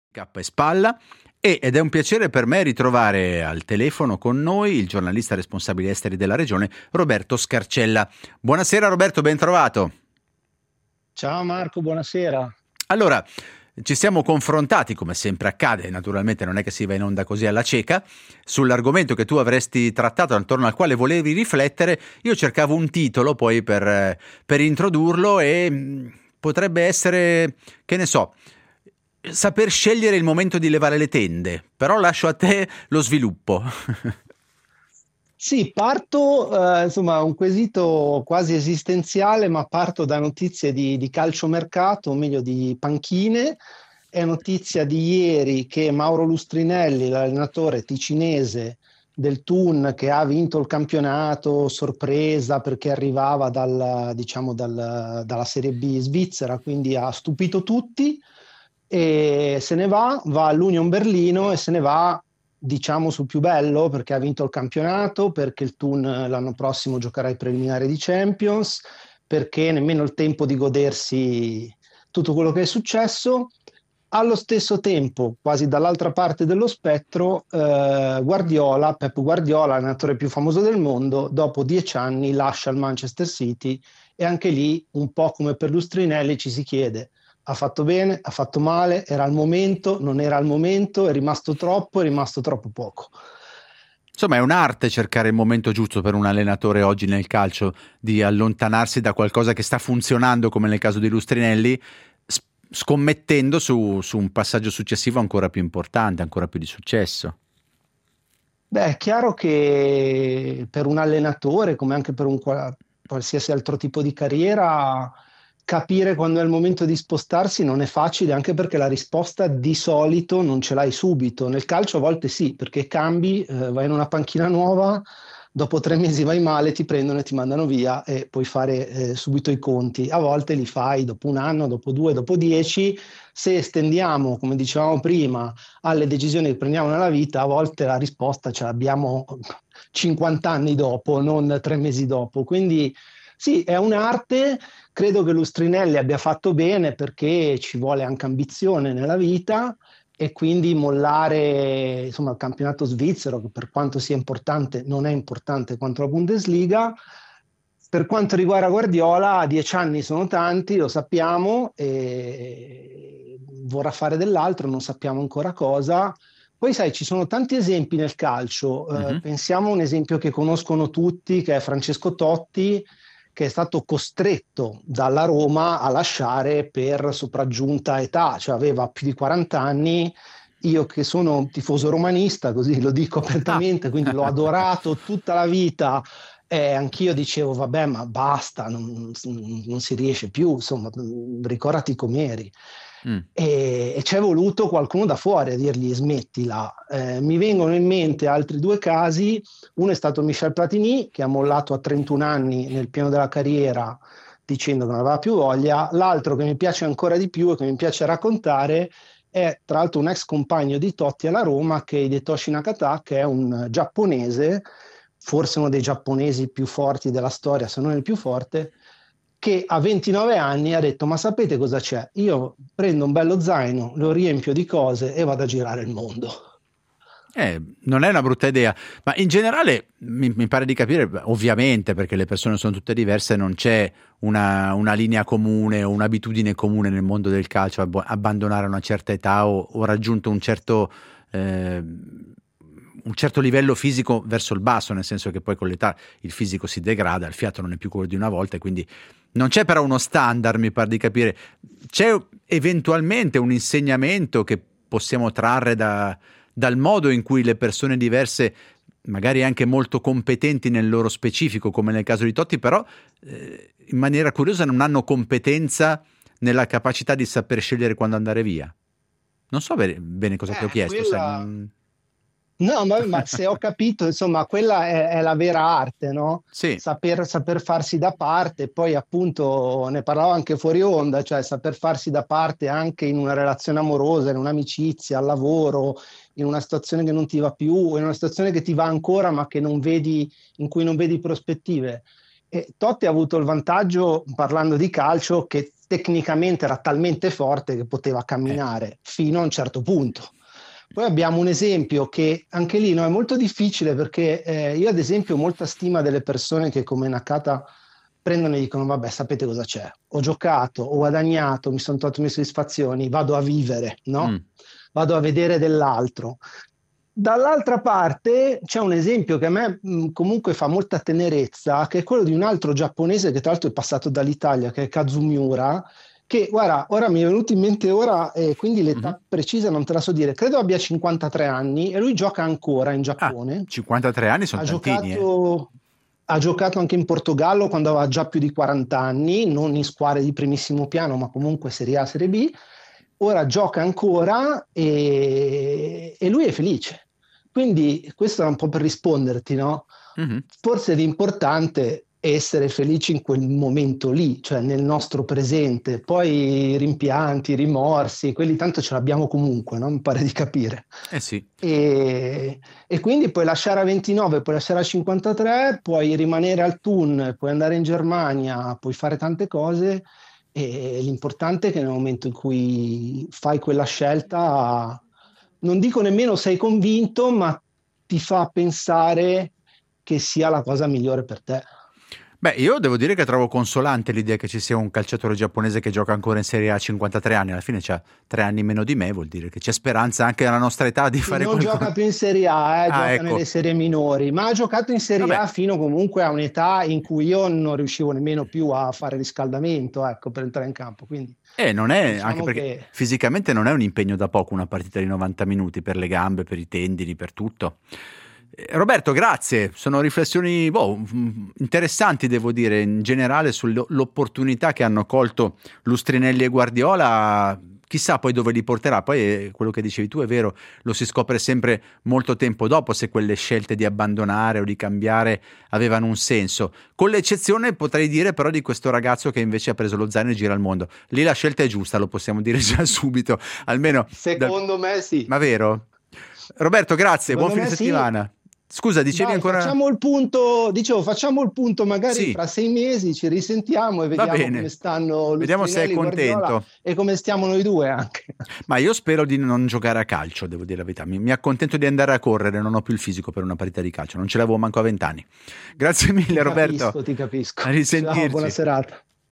K e Spalla ed è un piacere per me ritrovare al telefono con noi il giornalista responsabile esteri della regione Roberto Scarcella. Buonasera Roberto, ben trovato. Ciao Marco, buonasera. Allora, ci siamo confrontati, come sempre accade, naturalmente non è che si va in onda così alla cieca, sull'argomento che tu avresti trattato, attorno al quale volevi riflettere. Io cercavo un titolo poi per introdurlo e potrebbe essere, che ne so, saper scegliere il momento di levare le tende, però lascio a te lo sviluppo. Sì, parto, insomma, un quesito quasi esistenziale, ma parto da notizie di calciomercato, o meglio di panchine. È notizia di ieri che Mauro Lustrinelli, l'allenatore ticinese del Thun, che ha vinto il campionato, sorpresa perché arrivava dalla Serie B svizzera, quindi ha stupito tutti, e se ne va all'Union Berlino e se ne va, diciamo, sul più bello, perché ha vinto il campionato, perché il Thun l'anno prossimo giocherà i preliminari di Champions, perché nemmeno il tempo di godersi tutto quello che è successo. Allo stesso tempo, quasi dall'altra parte dello spettro, Pep Guardiola, l'allenatore più famoso del mondo, dopo 10 anni lascia il Manchester City, e anche lì, un po' come per Lustrinelli, ci si chiede: ha fatto bene, ha fatto male, era al momento, non era al momento, è rimasto troppo poco. Insomma, è un'arte cercare il momento giusto per un allenatore oggi nel calcio, di allontanarsi da qualcosa che sta funzionando, come nel caso di Lustrinelli, scommettendo su un passaggio successivo ancora più importante, ancora più di successo. Beh, è chiaro che per un allenatore, come anche per qualsiasi altro tipo di carriera, capire quando è il momento di spostarsi non è facile, anche perché la risposta di solito non ce l'hai subito. Nel calcio a volte sì, perché cambi, vai in una panchina nuova, dopo 3 mesi vai male, ti prendono e ti mandano via e puoi fare subito i conti. A volte li fai dopo un anno, dopo 2, dopo 10. Se estendiamo, come dicevamo prima, alle decisioni che prendiamo nella vita, a volte la risposta ce l'abbiamo 50 anni dopo, non 3 mesi dopo. Quindi sì, è un'arte. Credo che Lustrinelli abbia fatto bene, perché ci vuole anche ambizione nella vita, e quindi mollare, insomma, il campionato svizzero, che per quanto sia importante non è importante quanto la Bundesliga. Per quanto riguarda Guardiola, 10 anni sono tanti, lo sappiamo, e vorrà fare dell'altro, non sappiamo ancora cosa. Poi sai, ci sono tanti esempi nel calcio. Mhm. Pensiamo a un esempio che conoscono tutti, che è Francesco Totti, che è stato costretto dalla Roma a lasciare per sopraggiunta età, cioè aveva più di 40 anni. Io, che sono tifoso romanista, così lo dico Ah. apertamente, quindi l'ho adorato tutta la vita, anch'io dicevo: vabbè, ma basta, non si riesce più, insomma, ricordati com'eri. Mm. E c'è voluto qualcuno da fuori a dirgli: smettila. Mi vengono in mente altri due casi. Uno è stato Michel Platini, che ha mollato a 31 anni nel pieno della carriera, dicendo che non aveva più voglia. L'altro, che mi piace ancora di più e che mi piace raccontare, è tra l'altro un ex compagno di Totti alla Roma, che è Hidetoshi Nakata, che è un giapponese, forse uno dei giapponesi più forti della storia, se non il più forte, che a 29 anni ha detto: ma sapete cosa c'è? Io prendo un bello zaino, lo riempio di cose e vado a girare il mondo. Non è una brutta idea, ma in generale mi pare di capire, ovviamente, perché le persone sono tutte diverse, non c'è una linea comune o un'abitudine comune nel mondo del calcio, abbandonare a una certa età o raggiunto un certo livello fisico verso il basso, nel senso che poi con l'età il fisico si degrada, il fiato non è più quello di una volta, e quindi non c'è però uno standard, mi pare di capire. C'è eventualmente un insegnamento che possiamo trarre dal modo in cui le persone diverse, magari anche molto competenti nel loro specifico, come nel caso di Totti, però in maniera curiosa non hanno competenza nella capacità di saper scegliere quando andare via. Non so bene cosa ti ho chiesto, sai, Quella No, ma se ho capito, insomma, quella è la vera arte, no? Sì. Saper farsi da parte. Poi appunto ne parlavo anche fuori onda, cioè saper farsi da parte anche in una relazione amorosa, in un'amicizia, al lavoro, in una situazione che non ti va più, in una situazione che ti va ancora ma che non vedi, in cui non vedi prospettive. E Totti ha avuto il vantaggio, parlando di calcio, che tecnicamente era talmente forte che poteva camminare fino a un certo punto. Poi abbiamo un esempio che anche lì no, è molto difficile perché io ad esempio ho molta stima delle persone che come Nakata prendono e dicono vabbè sapete cosa c'è, ho giocato, ho guadagnato, mi sono tolto le mie soddisfazioni, vado a vivere, no? Vado a vedere dell'altro. Dall'altra parte c'è un esempio che a me comunque fa molta tenerezza, che è quello di un altro giapponese che tra l'altro è passato dall'Italia, che è Kazumiura, che guarda, ora mi è venuto in mente ora, quindi l'età precisa non te la so dire, credo abbia 53 anni e lui gioca ancora in Giappone. 53 anni sono tantini. Ha giocato anche in Portogallo quando aveva già più di 40 anni, non in squadre di primissimo piano, ma comunque Serie A, Serie B. Ora gioca ancora e lui è felice. Quindi questo è un po' per risponderti, no? Forse l'importante è essere felici in quel momento lì, cioè nel nostro presente. Poi i rimpianti, i rimorsi, quelli tanto ce l'abbiamo comunque, no? Mi pare di capire. Sì. E quindi puoi lasciare a 29, puoi lasciare a 53, puoi rimanere al Thun, puoi andare in Germania, puoi fare tante cose. E l'importante è che nel momento in cui fai quella scelta, non dico nemmeno sei convinto, ma ti fa pensare che sia la cosa migliore per te. Beh, io devo dire che trovo consolante l'idea che ci sia un calciatore giapponese che gioca ancora in Serie A a 53 anni, alla fine c'ha 3 anni meno di me, vuol dire che c'è speranza anche alla nostra età di fare non qualcosa. Gioca più in Serie A, gioca ecco. nelle serie minori, ma ha giocato in Serie A fino comunque a un'età in cui io non riuscivo nemmeno più a fare riscaldamento, ecco, per entrare in campo. Quindi, non è, diciamo anche perché fisicamente non è un impegno da poco una partita di 90 minuti per le gambe, per i tendini, per tutto. Roberto, grazie, sono riflessioni interessanti, devo dire, in generale sull'opportunità che hanno colto Lustrinelli e Guardiola. Chissà poi dove li porterà. Poi quello che dicevi tu è vero, lo si scopre sempre molto tempo dopo se quelle scelte di abbandonare o di cambiare avevano un senso, con l'eccezione potrei dire però di questo ragazzo che invece ha preso lo zaino e gira al mondo. Lì la scelta è giusta, lo possiamo dire già subito, almeno secondo me sì. Ma vero? Roberto, grazie, buon fine settimana. Sì. Scusa, dicevi ancora... Facciamo il punto, magari fra 6 mesi ci risentiamo e vediamo come stanno vediamo se è contento e come stiamo noi due anche. Ma io spero di non giocare a calcio, devo dire la verità. Mi accontento di andare a correre, non ho più il fisico per una partita di calcio, non ce l'avevo manco a 20 anni. Grazie mille, Roberto. Ti capisco. A risentirci. Ciao, buona serata.